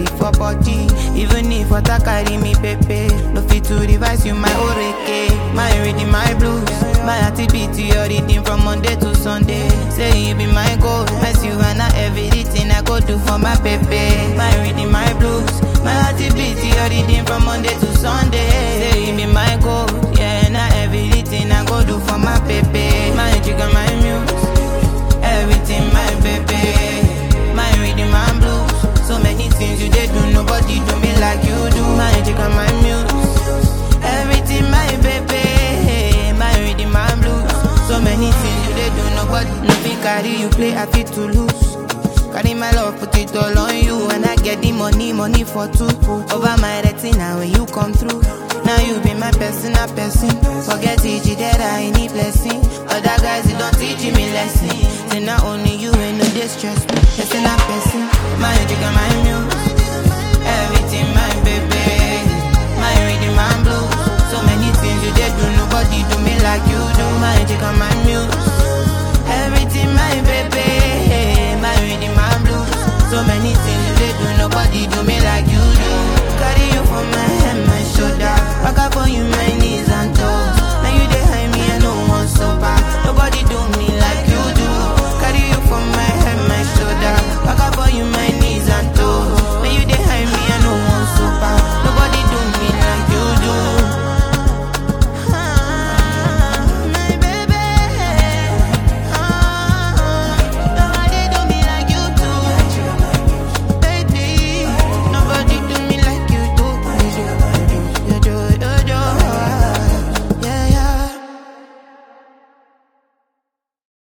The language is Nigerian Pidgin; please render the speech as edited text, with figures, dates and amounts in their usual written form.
carry for body. Even if water carry me pepe, no fit to revise you my oreke. My reading my blues, my activity your reading from Monday to Sunday. Say you be my goal, mess you and everything I go do for my pepe. My reading my blues, my activity your reading from Monday to Sunday. Say you be my goal, yeah, and everything I go do for my pepe. My jigga, my muse, everything my baby. My reading my blues, so many things you did do, nobody do me like you do. My jigga, my muse, everything my baby. My reading my blues, so many things you did do, nobody. Nothing carry you play, I fit to lose. Carry my love, put it all on you. And I get the money for two. Over my retina when you come through. Now you be my personal person. Forget it, that I need blessing. Other guys, they don't teach me lesson. Say not only you ain't no distress me. Person a person. My jigga, my muse, everything my baby. My reading my blues, so many things you did do, nobody do me like you do. My jigga, my